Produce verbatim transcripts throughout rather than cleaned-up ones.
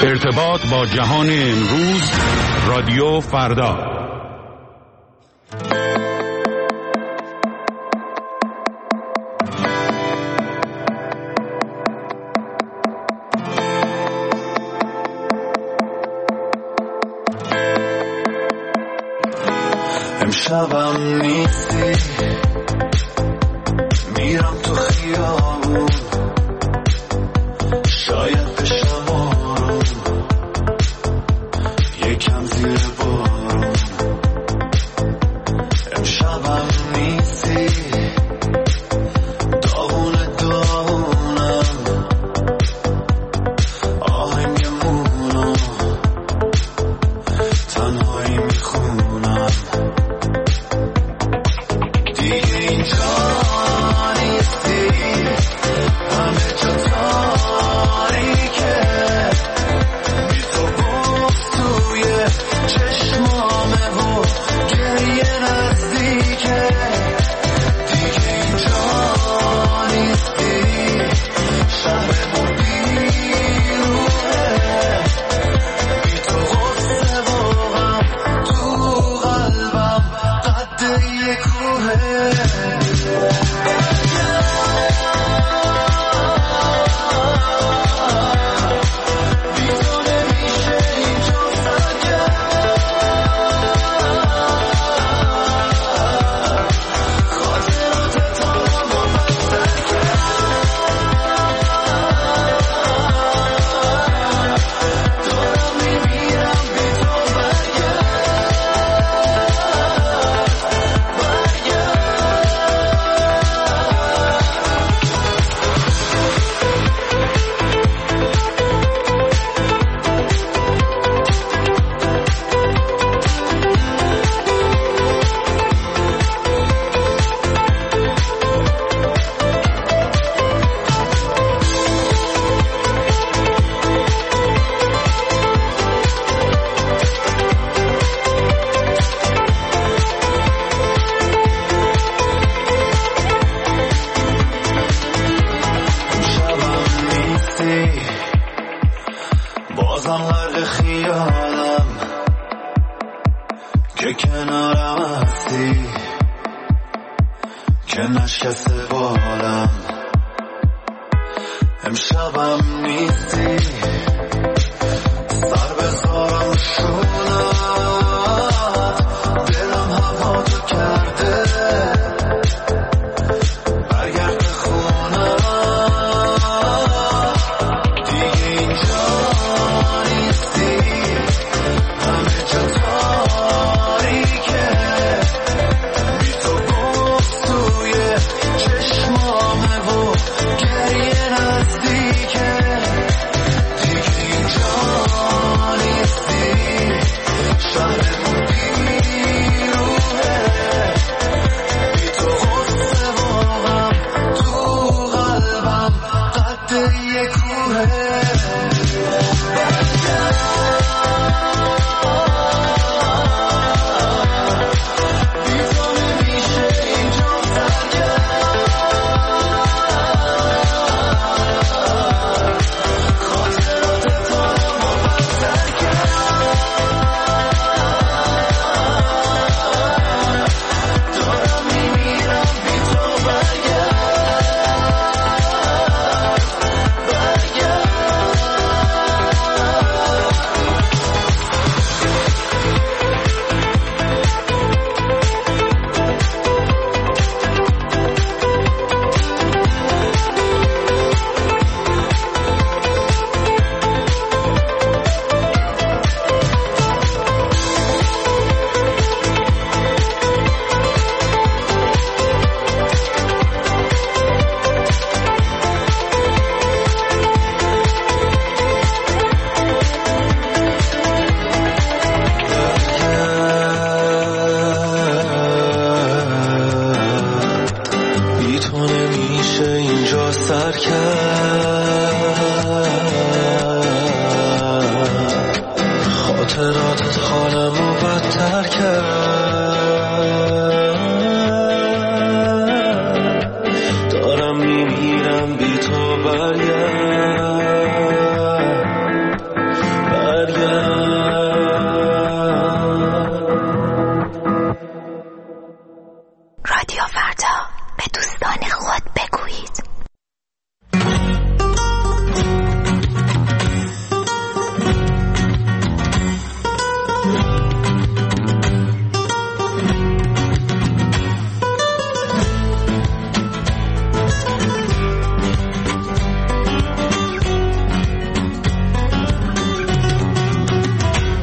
ارتباط با جهان امروز، رادیو فردا. امشبم نیستی، میرم تو خیابون، شاید بشم آروم، یکم زیر بارون. امشبم نیستی، داغونه داغونم، آهنگمونو تنهایی میخونم. دیگه اینجا نیستی، همه جا تاریکه، بی تو بغض توی چشمامه و گریه نزدیکه. دیگه اینجا نیستی، شهرمون بیروحه، بی تو غصه و غم تو قلبم قد یه کوهه. بازم غرق خیالم که کنارم هستی، که نشکسته بالم. امشبم نیستی، سر بذارم شونت، دلم هوا تو کرده، برگرد خونم. دیگه اینجا نیستی، همه جا تاریکه، بی تو بغض توی چشمامه و گریه نزدیکه. دیگه اینجا نیستی، شهرمون بیروحه، بی تو غصه و غم تو قلبم قد یه کوهه.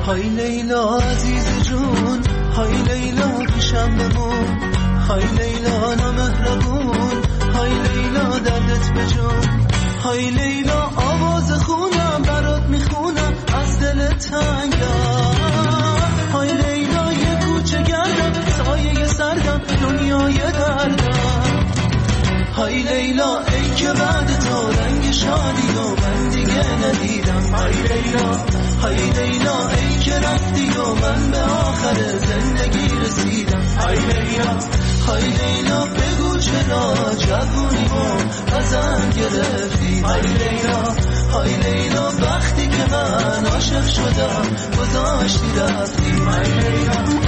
های لیلا عزیز جون، های لیلا پیشم بمون، های لیلا نامهربون، های لیلا دردت بجون، های لیلا آواز خونم برات میخونم از دل تنگم، های لیلا یه کوچه گردم سایه سردم دنیای دردم، های لیلا ای که بعد تو رنگ شادی و من دیگه ندیدم، های لیلا های لیلا ای که رفتی و من به آخر زندگی رسیدم، های لیلا های لیلا بگو چرا جوونیمو ازم گرفتی، های لیلا های لیلا وقتی که من عاشق شدم گذاشتی رفتی، های لیلا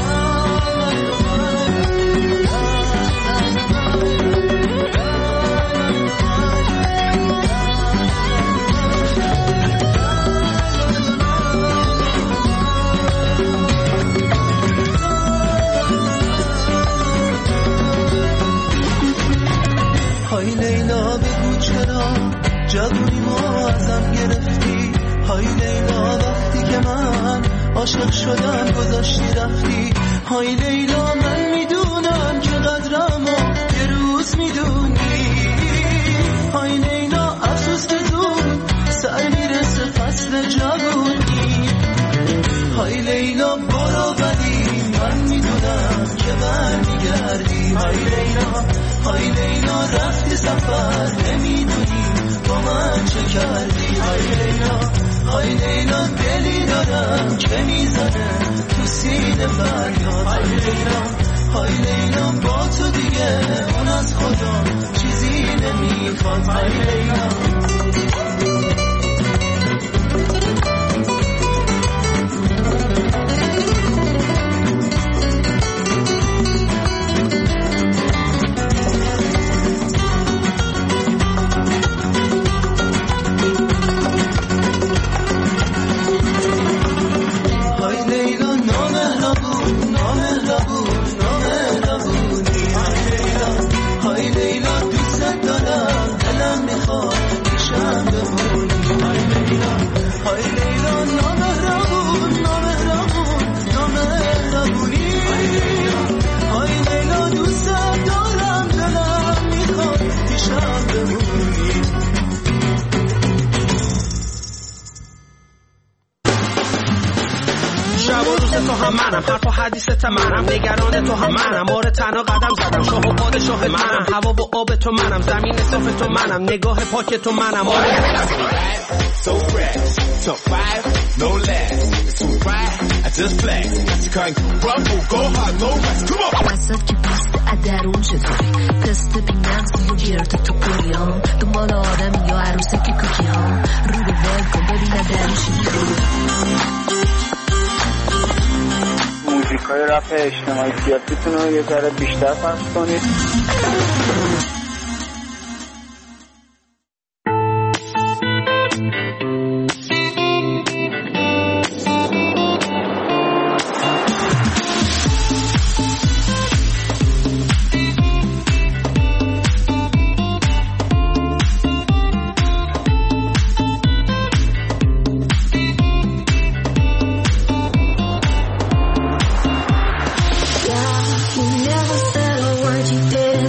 های لیلا بگو چرا جوونیمو ازم گرفتی، های لیلا وقتی که من عاشق شدم گذاشتی رفتی، های لیلا من میدونم که قدرمو یه روز میدونی، های لیلا افسوس که زود سر میرسه فصل جوونی، های لیلا برو ولی من میدونم که برمیگردی، های لیلا های لیلا رفتی سفر نمیدونی با من چه کردی، های لیلا های لیلا دلی دارم که میزنه تو سینه فریاد، های لیلا های لیلا با تو دیگه اون از خدا چیزی نمیخواد، های لیلا حرف و حدیثت منم، نگران تو هم منم، آره تنها قدم زدم، شاه و پادشاه منم، هوا و آب تو منم، زمین صاف تو منم، نگاه پاک تو منم، آره so fresh, top five, no less, it's too bright, I just flex, you can't crumble, go hard, no rest, come on. وسط که پست ادرون چطوری تست بینم و جرت تو کلیام دنبال آدم یا عروسه که کوکی ها رو به ول کن ببینه درشی موزیکای رپ اجتماعی سیاسیتون رو یه ذره بیشتر پخش کنید. You never said a word, you did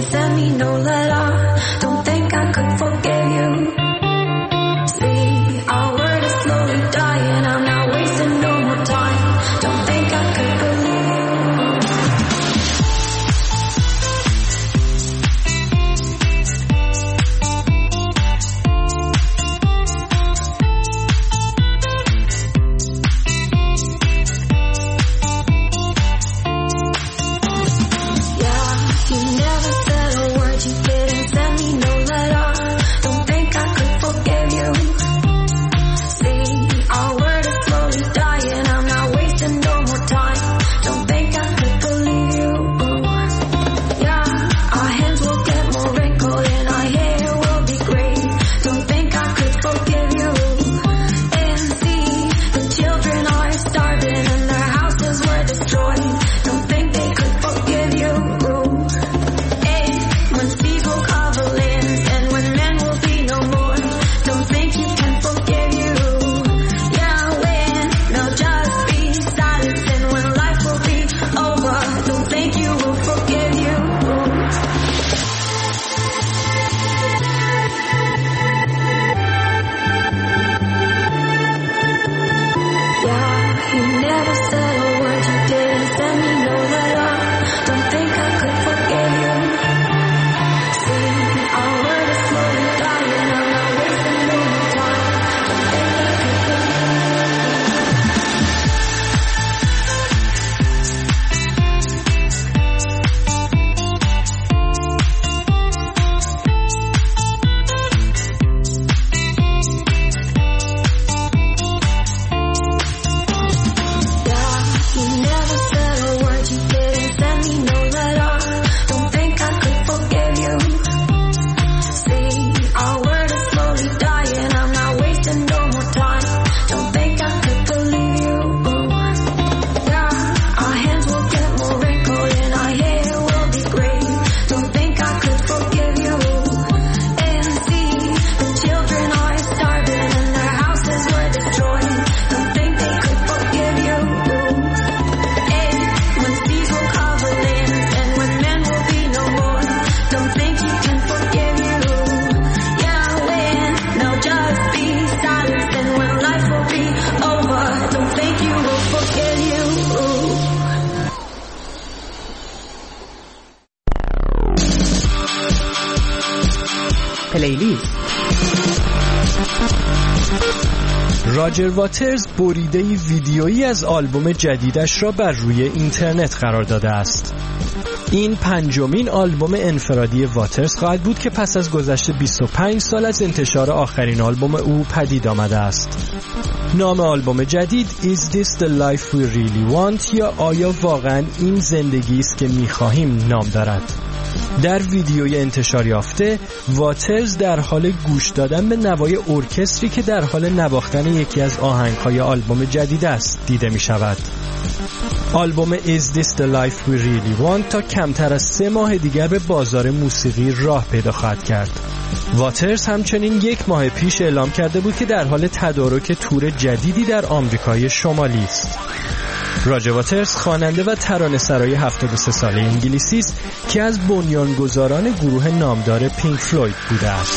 راجر واترز بریده ویدیویی از آلبوم جدیدش را بر روی اینترنت قرار داده است. این پنجمین آلبوم انفرادی واترز خواهد بود که پس از گذشت بیست و پنج سال از انتشار آخرین آلبوم او پدید آمده است. نام آلبوم جدید Is This the Life We Really Want یا آیا واقعا این زندگی است که می‌خواهیم نام دارد. در ویدیوی انتشار یافته واترز در حال گوش دادن به نوای ارکستری که در حال نواختن یکی از آهنگ‌های آلبوم جدید است دیده می‌شود. آلبوم Is This the Life We Really Want تا کمتر از سه ماه دیگر به بازار موسیقی راه پیدا خواهد کرد. واترز همچنین یک ماه پیش اعلام کرده بود که در حال تدارک تور جدیدی در آمریکای شمالی است. راجر واترز خواننده و ترانه‌سرای هفتاد و سه ساله انگلیسی است که از بنیانگذاران گروه نامدار پینک فلوید بوده است.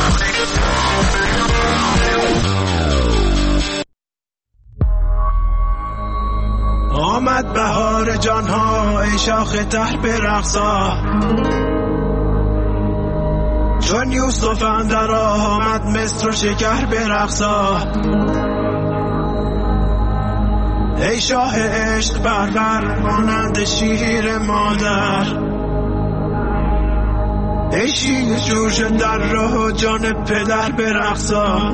آمد بهار جانها ای شاخ تر برقصا، چون یوسف اندر آمد مصر و شکر برقصا. ای شاه عشق بربر مانند شیر مادر، ای شیر جوش در راه جان پدر برقصا.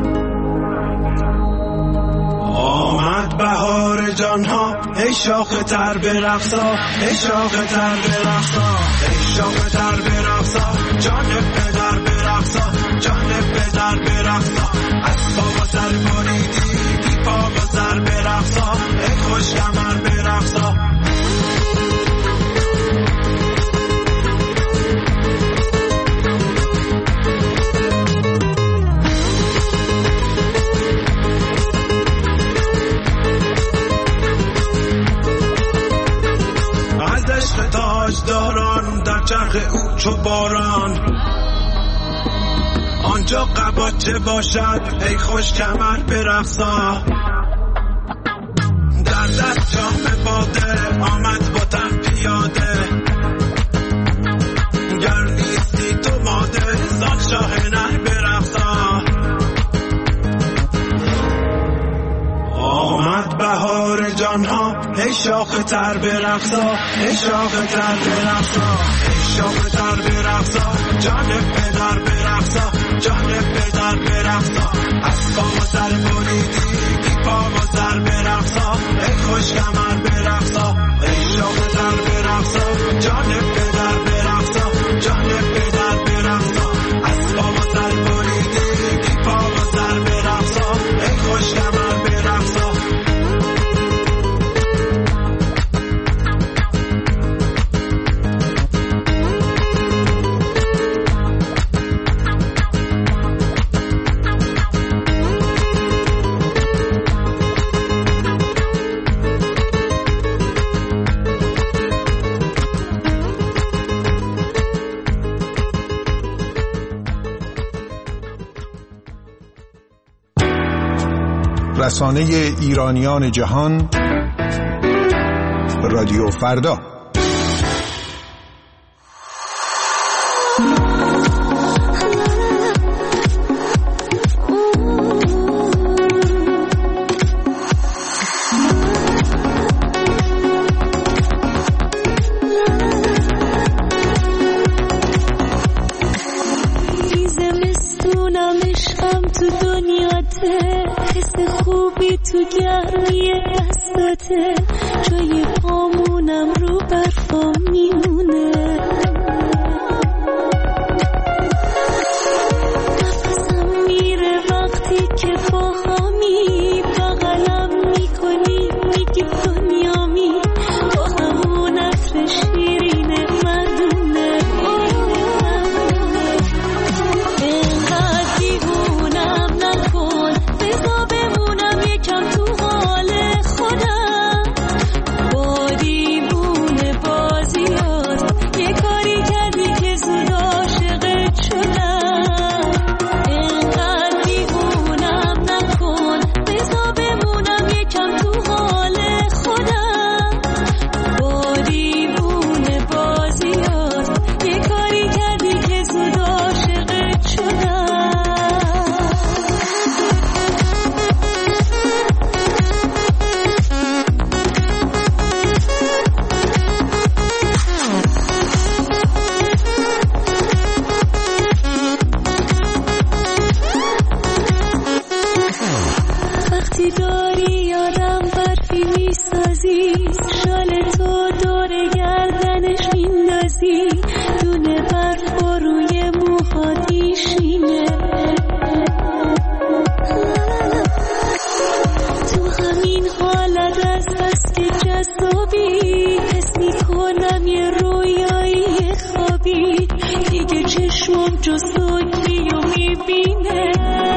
آمد بهار جانها ای شاخ تر برقصا، ای شاخ تر برقصا، ای شاخ تر برقصا، جان پدر برقصا، جان پدر برقصا. از پا سر بریدی بی پا و سر برقصا، ای خوش کمر برقصا. تاجداران در چرخ او چو باران، آنجا قباچه باشد ای خوش کمر برقصا. در دست جام باده آمد با تن پیاده، گر نیستی تو ماده زان شاه نر برقصا. آمد بهار جانها ای شاخ تر برقصا، ای شاخ تر برقصا، ای شاخ تر برقصا، جان پدر برقصا، جان پدر برقصا. از پا و سر بریدی بی پا و سر برقصا، ای خوش کمر برقصا. ای شاخ تر برقصا، جان پدر برقصا، جان پدر برقصا. از پا و سر بریدی بی پا و سر برقصا، ای خوش کمر برقصا. رسانه ایرانیان جهان، رادیو فردا. تو گرمی دستاته، جای پامونم رو برفا میمونه. نفسم میره وقتی که با همی بغلم میکنی، میگی دنیامی با همون عطر شیرین مردونه. اینقدر دیوونم نکن، بذار بمونم یکم تو حال خودم. با دیوونه بازی ها وقتی داری یادم برفی میسازی شال تو دور گردنش میندازی دونه برف و روی موهاتی شینه تو همین حالت از بس که جذابی حس میکنم یه رویایی خوابی دیگه چشمم جز صوتی و میبینه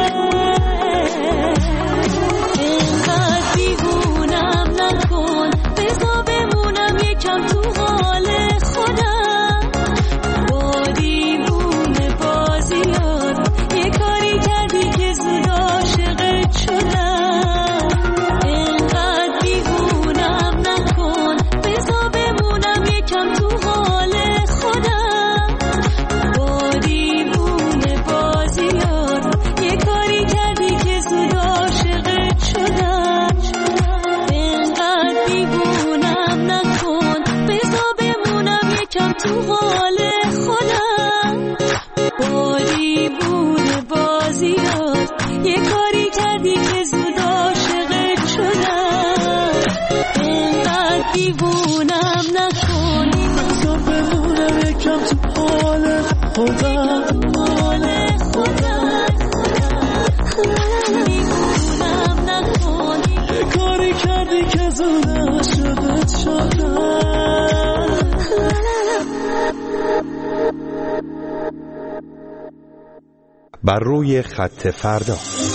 بر روی خط فردا.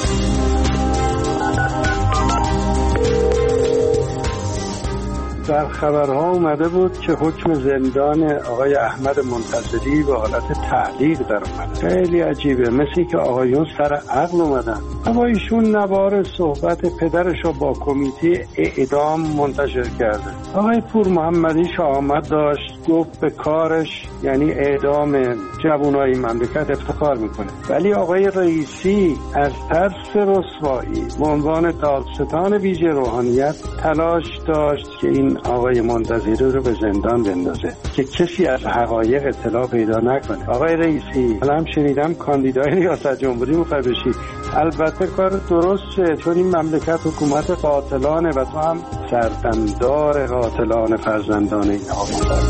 در خبرها اومده بود که حکم زندان آقای احمد منتظری به حالت تعلیق در اومد. خیلی عجیبه، مثل که آقایون سر عقل اومدن. اما ایشون نوار صحبت پدرش رو با کمیته اعدام منتشر کرده. آقای پور محمدی شهامت داشت، گفت به کارش یعنی اعدام جوانای مملکت افتخار میکنه، ولی آقای رئیسی از ترس رسوایی به عنوان دادستان ویژه روحانیت تلاش داشت که این آقای منتظری رو به زندان بندازه که کسی از حقایق اطلاع پیدا نکنه. آقای رئیسی، الان شنیدم کاندیدای ریاست جمهوری میخوای بشی. البته کار درسته، چون این مملکت حکومت قاتلانه و تو هم سردمدار قاتلان فرزندان این آقا.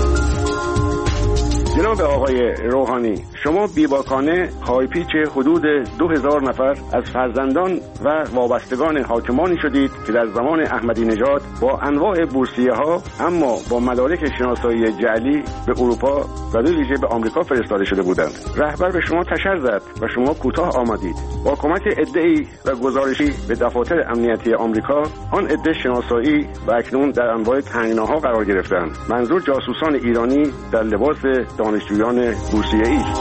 جناب آقای روحانی، شما بیباکانه خواهیپیچ حدود دو هزار نفر از فرزندان و وابستگان حاکمانی شدید که در زمان احمدی نژاد با انواع بورسیه ها اما با مدارک شناسایی جعلی به اروپا و به ویژه به آمریکا فرستاده شده بودند. رهبر به شما تشر زد و شما کوتاه آمدید. با کمک عده‌ای و گزارشی به دفاتر امنیتی آمریکا، آن عده شناسایی و اکنون در انواع تنگناها قرار گرفتند. منظور جاسوسان ایرانی در لباس دانشجویان بورسیه‌ای است.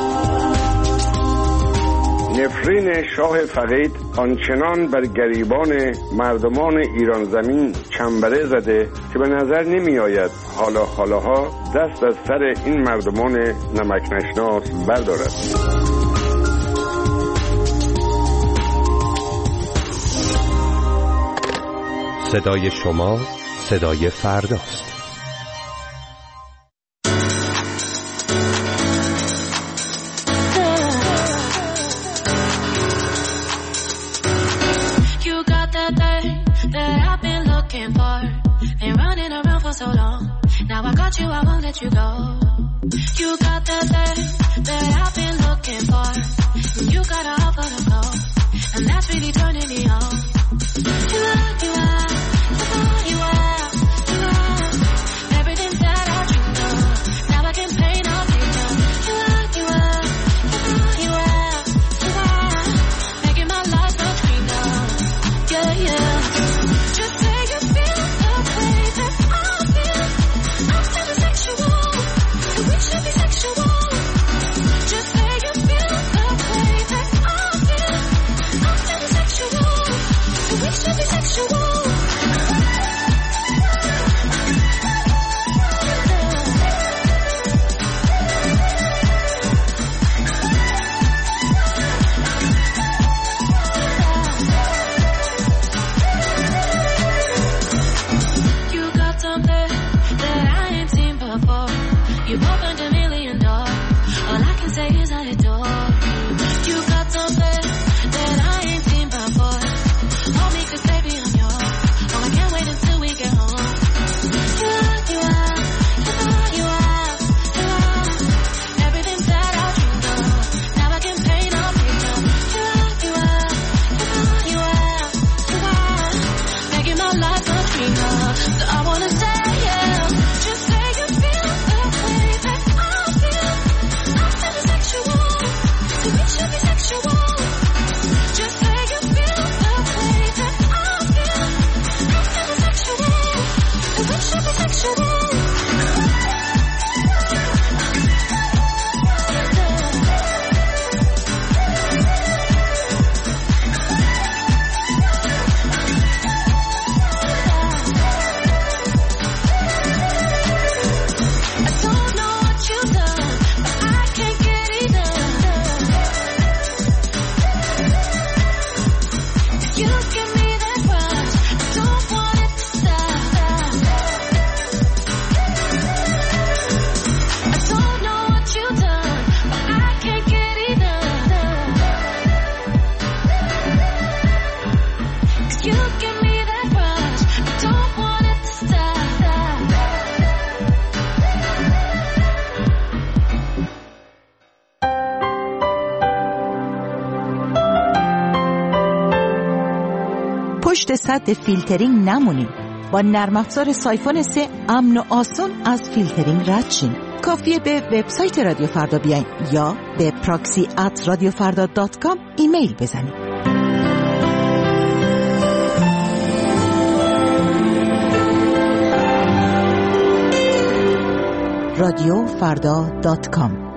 نفرین شاه فقید آنچنان بر گریبان مردمان ایران زمین چنبره زده که به نظر نمی آید حالا حالاها دست از سر این مردمان نمک نشناس بردارد. صدای شما صدای فرداست. So long, now I got you, I won't let you go. You got the thing that I've been looking for. You got a heart for the flow, and that's really turning me on. You are, you are, you are, you are, everything that I dreamed of. Now I can paint all picture. You are, you are, you are, you are, making my life so dreamed of. Yeah, yeah. Just say you feel the way that I. We should be sexual. Just say you feel the way that I feel. I'm feeling sexual. We should be sexual. You got something that I ain't seen before. You've opened a million doors. All I can say is I adore you. You got something that I ain't seen before. Hold me 'cause You give me that rush, but don't want it to stop. پشت سد فیلترینگ نمونیم. با نرم افزار سایفون سه امن و آسون از فیلترینگ رد شین. کافیه به وبسایت رادیو فردا بیاین یا به پراکسی ات رادیو فردا دات کام ایمیل بزنید. رادیو فردا دات کام.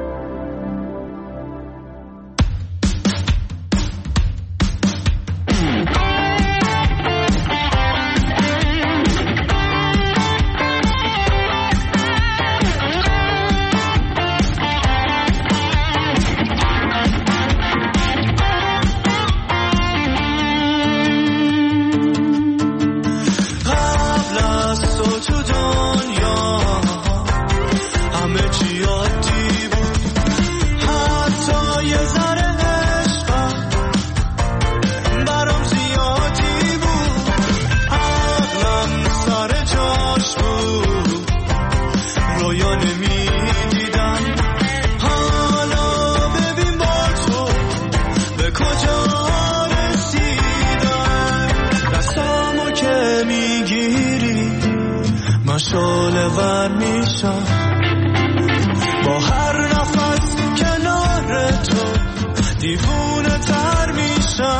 شعله ور میشم با هر نفس کنار تو دیوونه تر میشم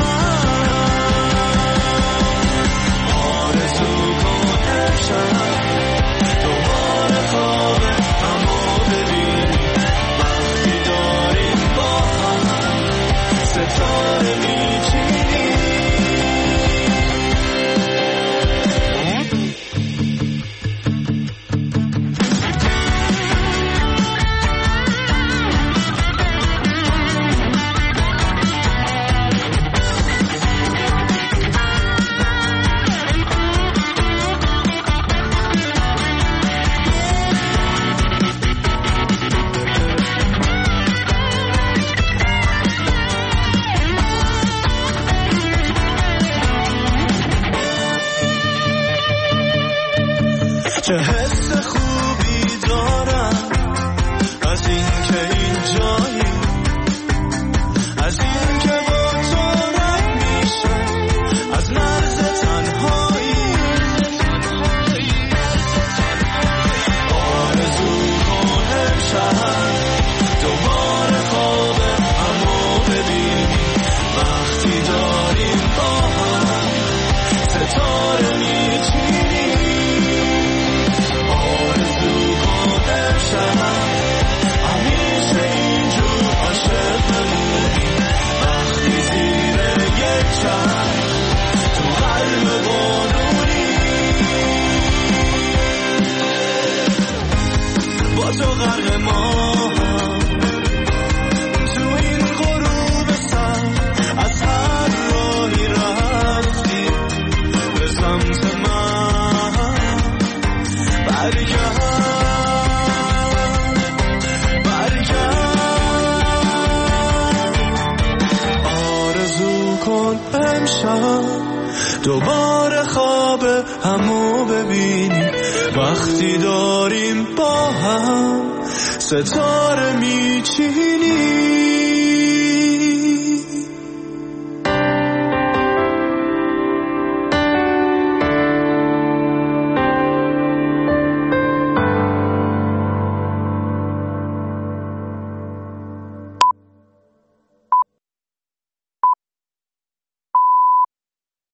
آرزو کن امشب دوباره خواب همو ببینیم وقتی داریم با هم ستاره میچینیم چه حس خوبی دارم از این که اینجایی از این که با تو رد میشه از مرز تنهایی آرزو کن امشب دوباره خواب همو ببینیم وقتی داریم با هم ستاره میچینیم همیشه اینجور عاشق بمونیم وقتی زیر یک چشم تو قلب بارونی با تو غرق ما تو این غروب سر از هر راهی رفتی به سمت من برگرد امشب دوباره خواب همو ببینیم وقتی داریم با هم ستاره میچینیم